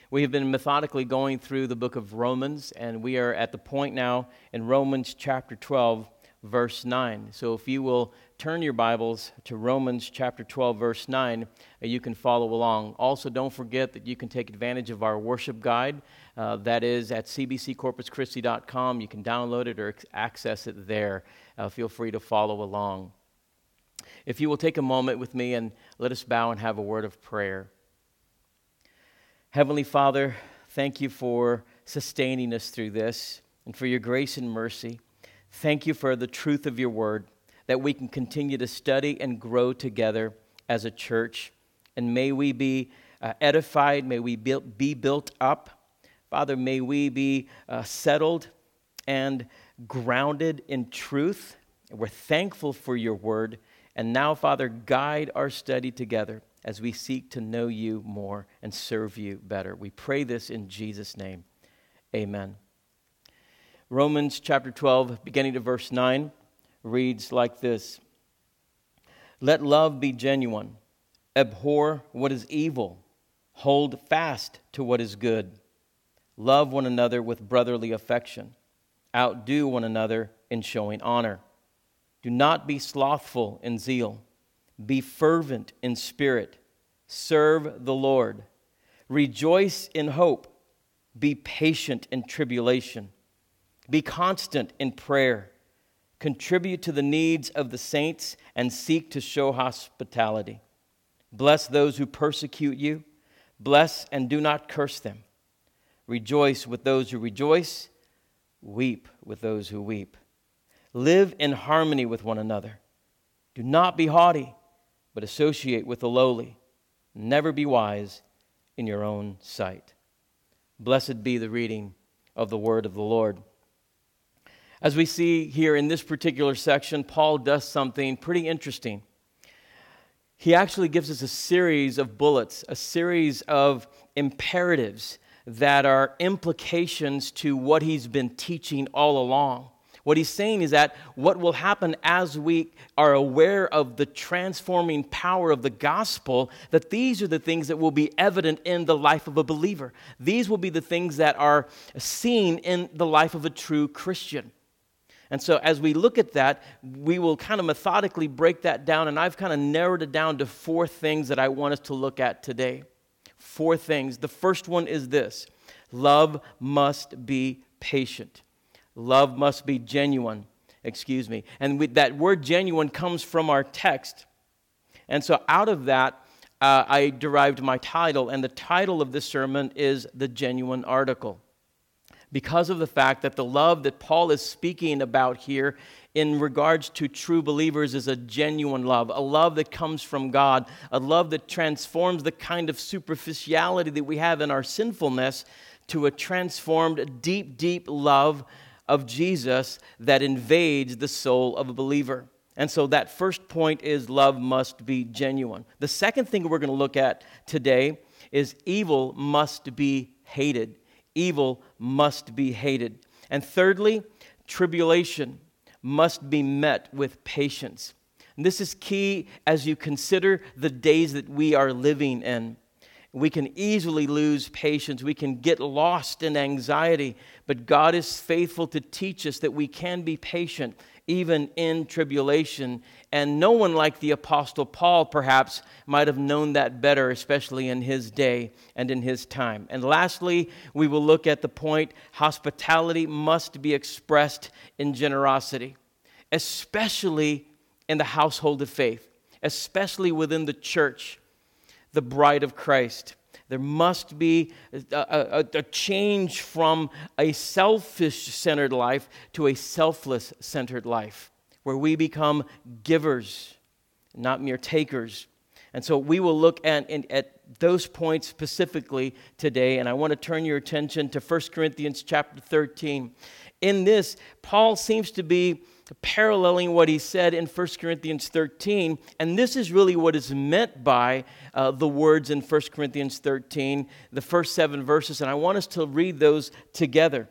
We have been methodically going through the book of Romans, and we are at the point now in Romans chapter 12, verse 9. So if you will turn your Bibles to Romans chapter 12, verse 9, you can follow along. Also, don't forget that you can take advantage of our worship guide. That is at cbccorpuschristi.com. You can download it or access it there. Feel free to follow along. If you will take a moment with me and let us bow and have a word of prayer. Heavenly Father, thank you for sustaining us through this and for your grace and mercy. Thank you for the truth of your word, that we can continue to study and grow together as a church. And may we be edified, may we be built up. Father, may we be settled and grounded in truth. We're thankful for your word. And now, Father, guide our study together as we seek to know you more and serve you better. We pray this in Jesus' name. Amen. Romans chapter 12, beginning to verse 9, reads like this. Let love be genuine. Abhor what is evil. Hold fast to what is good. Love one another with brotherly affection. Outdo one another in showing honor. Do not be slothful in zeal. Be fervent in spirit. Serve the Lord. Rejoice in hope. Be patient in tribulation. Be constant in prayer. Contribute to the needs of the saints and seek to show hospitality. Bless those who persecute you. Bless and do not curse them. Rejoice with those who rejoice. Weep with those who weep. Live in harmony with one another. Do not be haughty, but associate with the lowly. Never be wise in your own sight. Blessed be the reading of the word of the Lord. As we see here in this particular section, Paul does something pretty interesting. He actually gives us a series of bullets, a series of imperatives that are implications to what he's been teaching all along. What he's saying is that what will happen as we are aware of the transforming power of the gospel, that these are the things that will be evident in the life of a believer. These will be the things that are seen in the life of a true Christian. And so as we look at that, we will kind of methodically break that down, and I've kind of narrowed it down to 4 things that I want us to look at today. 4 things. The first one is this: love must be patient. Love must be genuine, And that word genuine comes from our text. And so out of that, I derived my title, and the title of this sermon is The Genuine Article. Because of the fact that the love that Paul is speaking about here in regards to true believers is a genuine love, a love that comes from God, a love that transforms the kind of superficiality that we have in our sinfulness to a transformed, deep, deep love of Jesus that invades the soul of a believer. And so that first point is love must be genuine. The second thing we're going to look at today is evil must be hated. Evil must be hated. And thirdly, tribulation must be met with patience. And this is key as you consider the days that we are living in. We can easily lose patience. We can get lost in anxiety. But God is faithful to teach us that we can be patient even in tribulation. And no one like the Apostle Paul perhaps might have known that better, especially in his day and in his time. And lastly, we will look at the point: hospitality must be expressed in generosity, especially in the household of faith, especially within the church, the bride of Christ. There must be a change from a selfish-centered life to a selfless-centered life, where we become givers, not mere takers. And so we will look at those points specifically today, and I want to turn your attention to 1 Corinthians chapter 13. In this, Paul seems to be paralleling what he said in 1 Corinthians 13, and this is really what is meant by the words in 1 Corinthians 13, the first 7 verses, and I want us to read those together.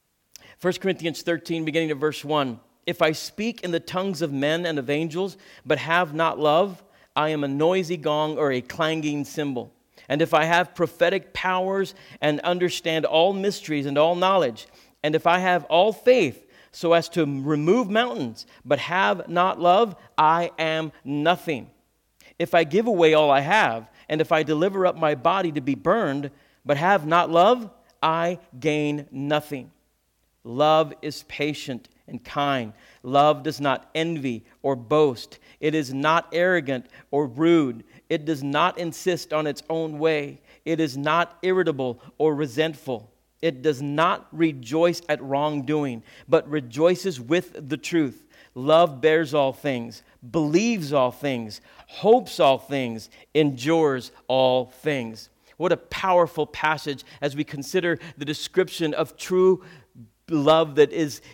1 Corinthians 13, beginning at verse 1. If I speak in the tongues of men and of angels, but have not love, I am a noisy gong or a clanging cymbal. and if I have prophetic powers and understand all mysteries and all knowledge, and if I have all faith so as to remove mountains, but have not love, I am nothing. If I give away all I have, and if I deliver up my body to be burned, but have not love, I gain nothing. Love is patient and kind. Love does not envy or boast. It is not arrogant or rude. It does not insist on its own way. It is not irritable or resentful. It does not rejoice at wrongdoing, but rejoices with the truth. Love bears all things, believes all things, hopes all things, endures all things. What a powerful passage as we consider the description of true love that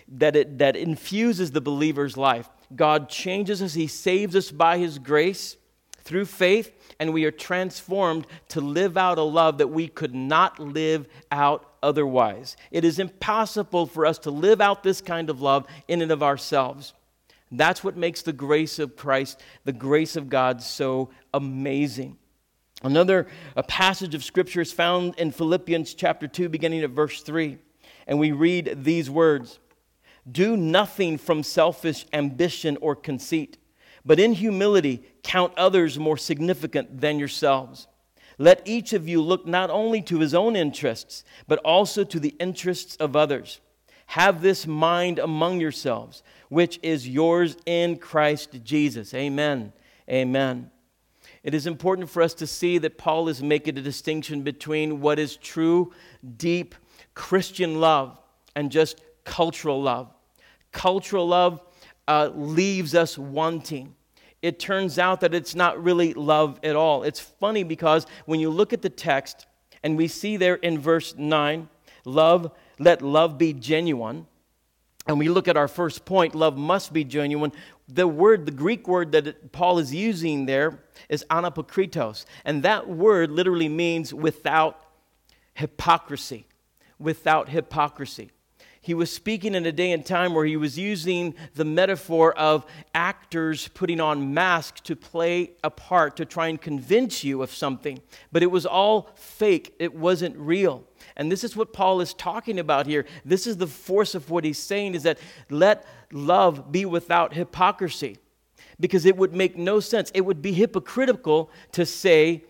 infuses the believer's life. God changes us. He saves us by His grace through faith, and we are transformed to live out a love that we could not live out otherwise. It is impossible for us to live out this kind of love in and of ourselves. That's what makes the grace of Christ, the grace of God, so amazing. Another passage of Scripture is found in Philippians chapter 2, beginning at verse 3. And we read these words, "Do nothing from selfish ambition or conceit, but in humility count others more significant than yourselves. Let each of you look not only to his own interests, but also to the interests of others. Have this mind among yourselves, which is yours in Christ Jesus." Amen. Amen. It is important for us to see that Paul is making a distinction between what is true, deep Christian love and just cultural love. Cultural love leaves us wanting. It turns out that it's not really love at all. It's funny because when you look at the text and we see there in verse 9, let love be genuine. And we look at our first point, love must be genuine. The Greek word that Paul is using there is anapokritos. And that word literally means without hypocrisy. Without hypocrisy. He was speaking in a day and time where he was using the metaphor of actors putting on masks to play a part, to try and convince you of something. But it was all fake. It wasn't real. And this is what Paul is talking about here. This is the force of what he's saying, is that let love be without hypocrisy. Because it would make no sense. It would be hypocritical to say,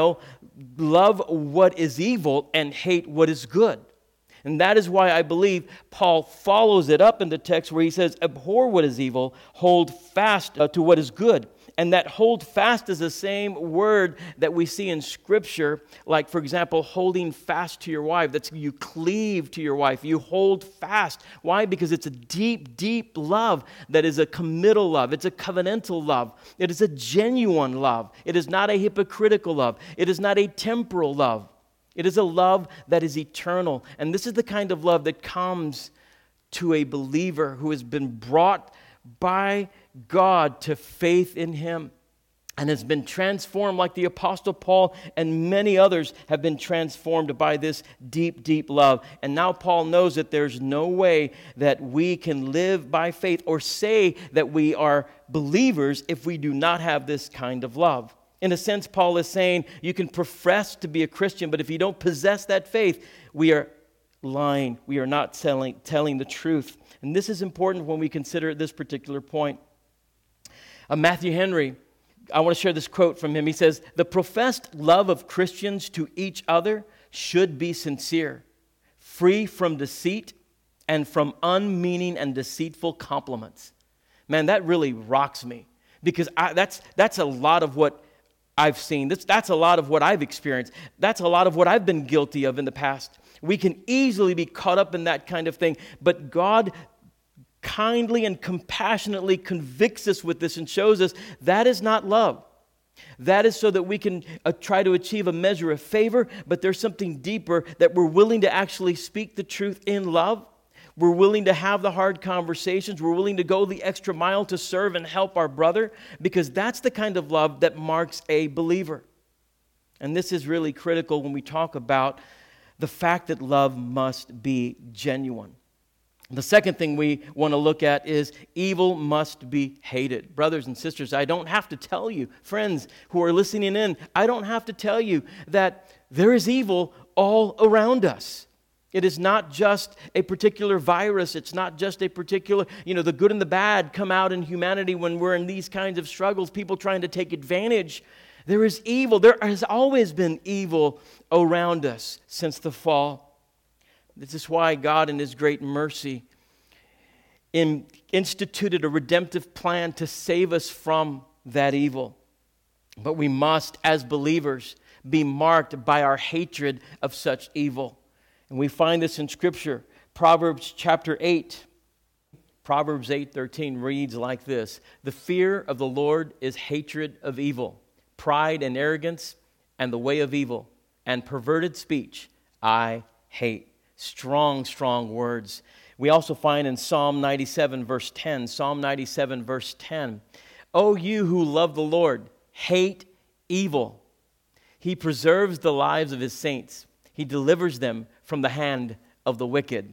love what is evil and hate what is good. And that is why I believe Paul follows it up in the text where he says, abhor what is evil, hold fast to what is good. And that hold fast is the same word that we see in Scripture, like, for example, holding fast to your wife. That's you cleave to your wife. You hold fast. Why? Because it's a deep, deep love that is a committal love. It's a covenantal love. It is a genuine love. It is not a hypocritical love. It is not a temporal love. It is a love that is eternal. And this is the kind of love that comes to a believer who has been brought by God to faith in Him and has been transformed like the Apostle Paul and many others have been transformed by this deep, deep love. And now Paul knows that there's no way that we can live by faith or say that we are believers if we do not have this kind of love. In a sense, Paul is saying you can profess to be a Christian, but if you don't possess that faith, we are lying. We are not telling the truth. And this is important when we consider this particular point. Matthew Henry, I want to share this quote from him. He says, "The professed love of Christians to each other should be sincere, free from deceit and from unmeaning and deceitful compliments." Man, that really rocks me because that's a lot of what I've seen. That's a lot of what I've experienced. That's a lot of what I've been guilty of in the past. We can easily be caught up in that kind of thing, but God kindly and compassionately convicts us with this and shows us that is not love. That is so that we can try to achieve a measure of favor, but there's something deeper that we're willing to actually speak the truth in love. We're willing to have the hard conversations. We're willing to go the extra mile to serve and help our brother, because that's the kind of love that marks a believer. And this is really critical when we talk about the fact that love must be genuine. The second thing we want to look at is evil must be hated. Brothers and sisters, I don't have to tell you, friends who are listening in, I don't have to tell you that there is evil all around us. It is not just a particular virus. It's not just a particular, the good and the bad come out in humanity when we're in these kinds of struggles, people trying to take advantage. There is evil. There has always been evil around us since the fall. This is why God, in His great mercy, instituted a redemptive plan to save us from that evil. But we must, as believers, be marked by our hatred of such evil. And we find this in Scripture. Proverbs chapter 8. Proverbs 8:13 reads like this: "The fear of the Lord is hatred of evil. Pride and arrogance and the way of evil and perverted speech I hate." Strong, strong words. We also find in Psalm 97 verse 10, Psalm 97 verse 10, "O you who love the Lord, hate evil. He preserves the lives of His saints. He delivers them from the hand of the wicked."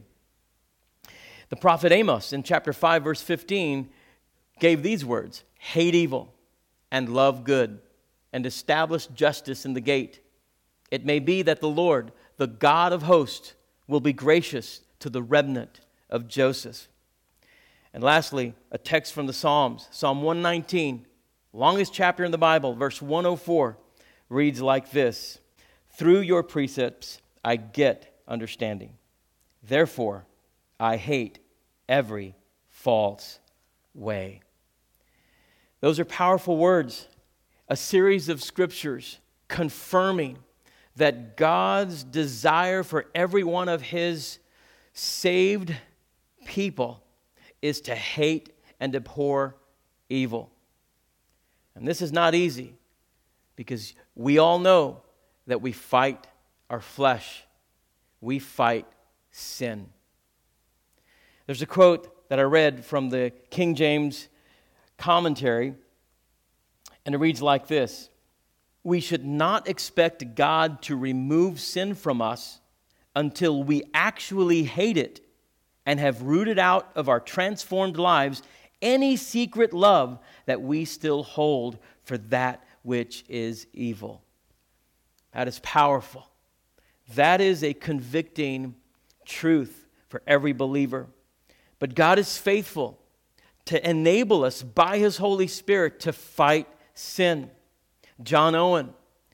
The prophet Amos in chapter 5 verse 15 gave these words: "Hate evil and love good, and establish justice in the gate. It may be that the Lord, the God of hosts, will be gracious to the remnant of Joseph." And lastly, a text from the Psalms. Psalm 119, longest chapter in the Bible, verse 104, reads like this: "Through your precepts I get understanding. Therefore I hate every false way." Those are powerful words. A series of scriptures confirming that God's desire for every one of His saved people is to hate and abhor evil. And this is not easy, because we all know that we fight our flesh. We fight sin. There's a quote that I read from the King James commentary, and it reads like this: "We should not expect God to remove sin from us until we actually hate it and have rooted out of our transformed lives any secret love that we still hold for that which is evil." That is powerful. That is a convicting truth for every believer. But God is faithful to enable us by His Holy Spirit to fight sin. John Owen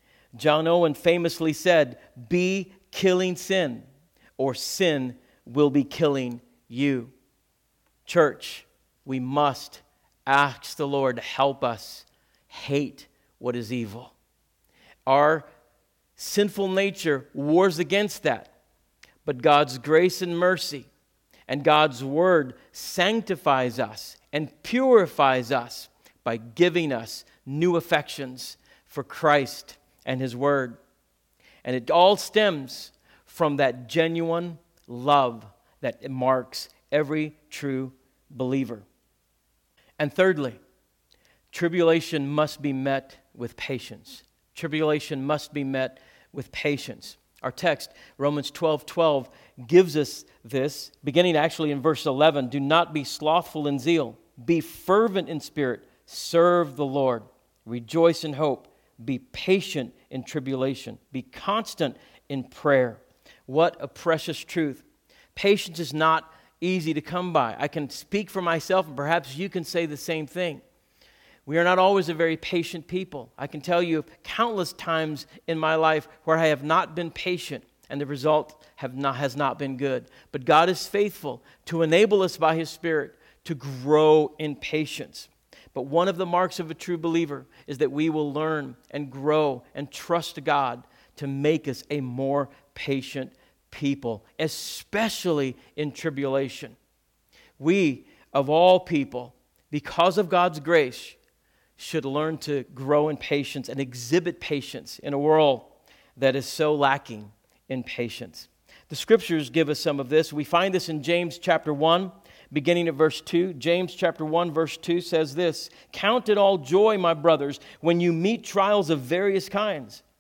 famously said, "Be killing sin, or sin will be killing you." Church, we must ask the Lord to help us hate what is evil. Our sinful nature wars against that, but God's grace and mercy and God's Word sanctifies us and purifies us by giving us new affections for Christ and His Word. And it all stems from that genuine love that marks every true believer. And thirdly, tribulation must be met with patience. Tribulation must be met with patience. Our text, Romans 12:12, gives us this, beginning actually in verse 11. "Do not be slothful in zeal. Be fervent in spirit. Serve the Lord. Rejoice in hope. Be patient in tribulation. Be constant in prayer." What a precious truth. Patience is not easy to come by. I can speak for myself, and perhaps you can say the same thing. We are not always a very patient people. I can tell you countless times in my life where I have not been patient, and the result has not been good. But God is faithful to enable us by His Spirit to grow in patience. But one of the marks of a true believer is that we will learn and grow and trust God to make us a more patient people, especially in tribulation. We, of all people, because of God's grace, should learn to grow in patience and exhibit patience in a world that is so lacking in patience. The Scriptures give us some of this. We find this in James chapter 1, beginning at verse 2. James chapter 1, verse 2 says this: "Count it all joy, my brothers, when you meet trials of various kinds.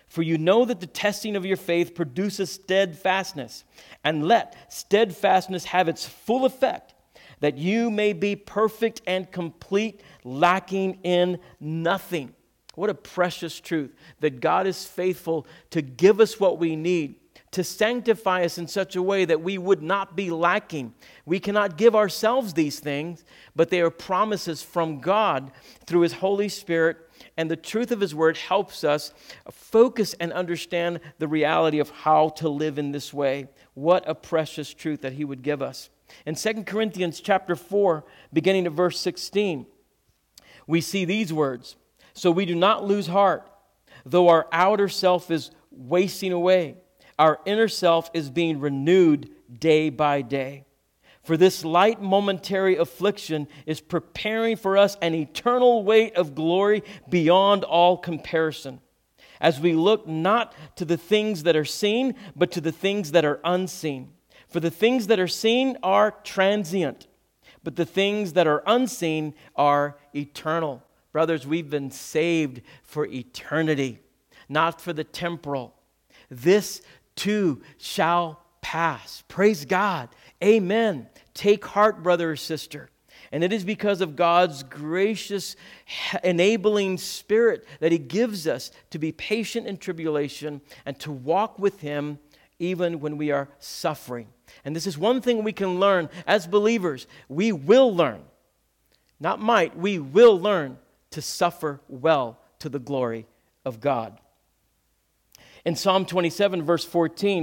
For you know that the testing of your faith produces steadfastness. And let steadfastness have its full effect, that you may be perfect and complete, lacking in nothing. What a precious truth, that God is faithful to give us what we need, to sanctify us in such a way that we would not be lacking. We cannot give ourselves these things, but they are promises from God through His Holy Spirit, and the truth of His Word helps us focus and understand the reality of how to live in this way. What a precious truth that He would give us. In 2 Corinthians chapter 4, beginning at verse 16, we see these words, "So we do not lose heart, though our outer self is wasting away. Our inner self is being renewed day by day. For this light momentary affliction is preparing for us an eternal weight of glory beyond all comparison, as we look not to the things that are seen, but to the things that are unseen. For the things that are seen are transient, but the things that are unseen are eternal." Brothers, we've been saved for eternity, not for the temporal. This too shall pass. Praise God. Amen. Take heart, brother or sister. And it is because of God's gracious, enabling Spirit that He gives us to be patient in tribulation and to walk with Him even when we are suffering. And this is one thing we can learn as believers. We will learn, not might, we will learn to suffer well to the glory of God. In Psalm 27, verse 14,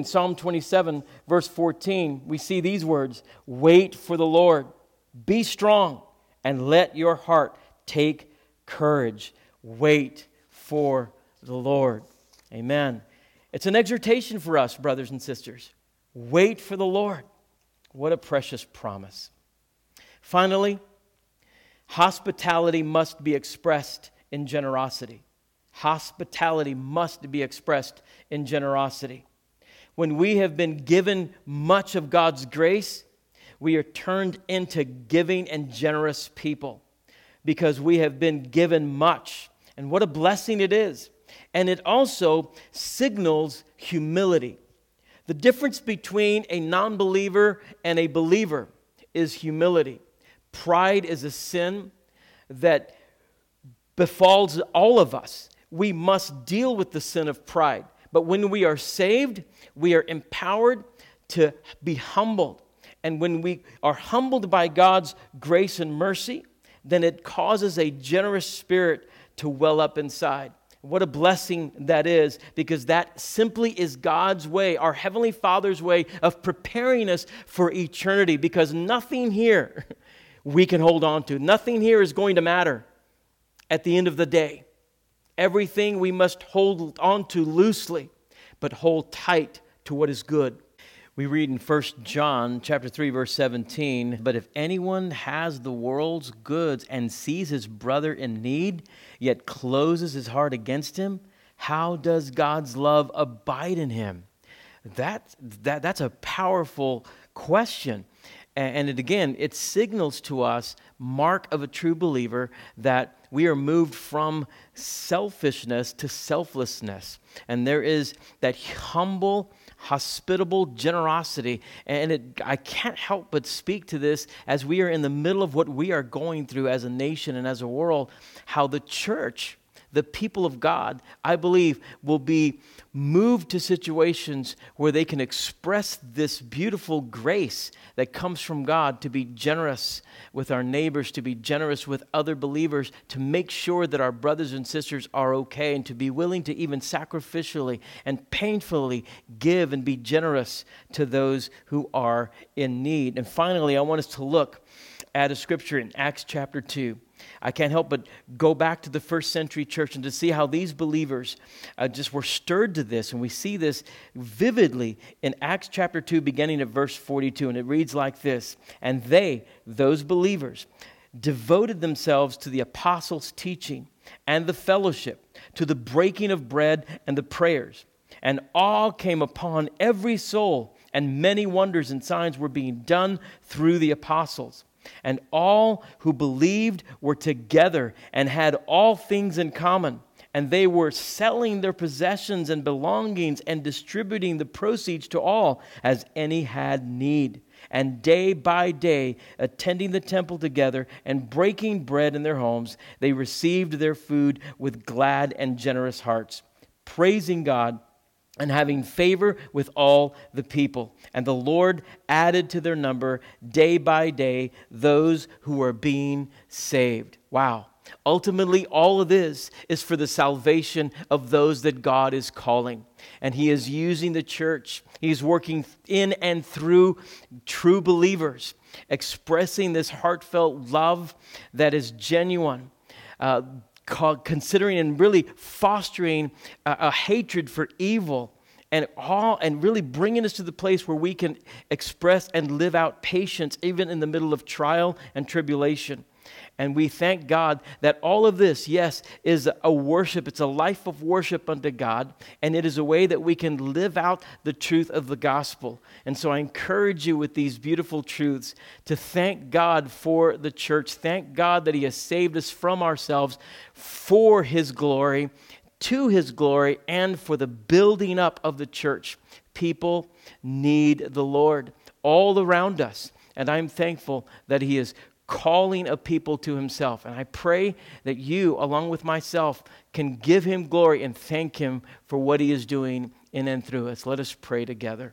we see these words, "Wait for the Lord, be strong, and let your heart take courage." Wait for the Lord. Amen. It's an exhortation for us, brothers and sisters. Wait for the Lord. What a precious promise. Finally, hospitality must be expressed in generosity. Hospitality must be expressed in generosity. When we have been given much of God's grace, we are turned into giving and generous people because we have been given much. And what a blessing it is. And it also signals humility. The difference between a non-believer and a believer is humility. Pride is a sin that befalls all of us. We must deal with the sin of pride. But when we are saved, we are empowered to be humbled. And when we are humbled by God's grace and mercy, then it causes a generous spirit to well up inside. What a blessing that is, because that simply is God's way, our Heavenly Father's way of preparing us for eternity, because nothing here we can hold on to. Nothing here is going to matter at the end of the day. Everything we must hold on to loosely, but hold tight to what is good. We read in 1 John chapter 3, verse 17, "But if anyone has the world's goods and sees his brother in need, yet closes his heart against him, how does God's love abide in him?" That's a powerful question. And it signals to us, mark of a true believer, that we are moved from selfishness to selflessness. And there is that humble, hospitable generosity. And I can't help but speak to this as we are in the middle of what we are going through as a nation and as a world, how the church, the people of God, I believe, will be moved to situations where they can express this beautiful grace that comes from God, to be generous with our neighbors, to be generous with other believers, to make sure that our brothers and sisters are okay, and to be willing to even sacrificially and painfully give and be generous to those who are in need. And finally, I want us to look at a scripture in Acts chapter 2. I can't help but go back to the first century church and to see how these believers just were stirred to this. And we see this vividly in Acts chapter 2, beginning at verse 42. And it reads like this: "And they," those believers, "devoted themselves to the apostles' teaching and the fellowship, to the breaking of bread and the prayers. And awe came upon every soul, and many wonders and signs were being done through the apostles. And all who believed were together and had all things in common, And they were selling their possessions and belongings and distributing the proceeds to all as any had need. And day by day, attending the temple together and breaking bread in their homes, they received their food with glad and generous hearts, praising God and having favor with all the people. And the Lord added to their number day by day those who were being saved. Wow. Ultimately, all of this is for the salvation of those that God is calling. And He is using the church. He's working in and through true believers, expressing this heartfelt love that is genuine, considering and really fostering a hatred for evil, and really bringing us to the place where we can express and live out patience even in the middle of trial and tribulation. And we thank God that all of this, yes, is a worship. It's a life of worship unto God, and it is a way that we can live out the truth of the gospel. And so I encourage you with these beautiful truths to thank God for the church. Thank God that He has saved us from ourselves for His glory, to His glory, and for the building up of the church. People need the Lord all around us, and I'm thankful that He is calling a people to Himself. And I pray that you, along with myself, can give Him glory and thank Him for what He is doing in and through us. Let us pray together.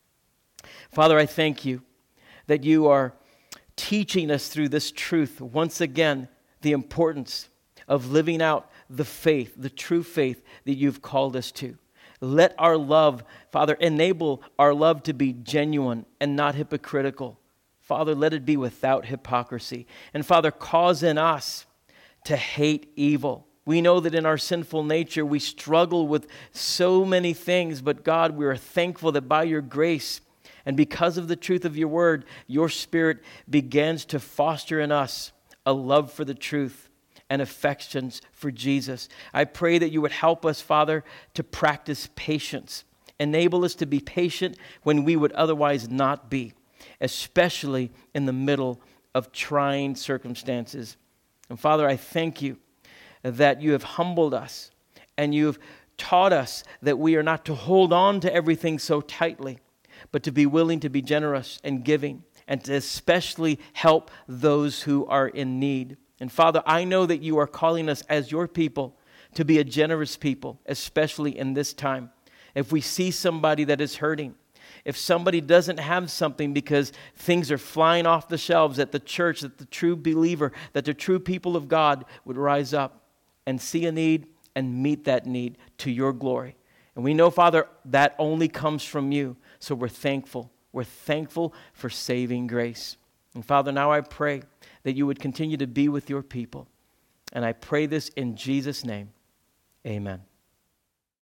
Father, I thank You that You are teaching us through this truth, once again, the importance of living out the faith, the true faith that You've called us to. Let our love, Father, enable our love to be genuine and not hypocritical. Father, let it be without hypocrisy. And Father, cause in us to hate evil. We know that in our sinful nature we struggle with so many things, but God, we are thankful that by Your grace and because of the truth of Your word, Your Spirit begins to foster in us a love for the truth and affections for Jesus. I pray that You would help us, Father, to practice patience. Enable us to be patient when we would otherwise not be, especially in the middle of trying circumstances. And Father, I thank You that You have humbled us and You've taught us that we are not to hold on to everything so tightly, but to be willing to be generous and giving, and to especially help those who are in need. And Father, I know that You are calling us as Your people to be a generous people, especially in this time. If we see somebody that is hurting, if somebody doesn't have something because things are flying off the shelves at the church, that the true believer, that the true people of God would rise up and see a need and meet that need to Your glory. And we know, Father, that only comes from You. So we're thankful. We're thankful for saving grace. And Father, now I pray that You would continue to be with Your people. And I pray this in Jesus' name. Amen.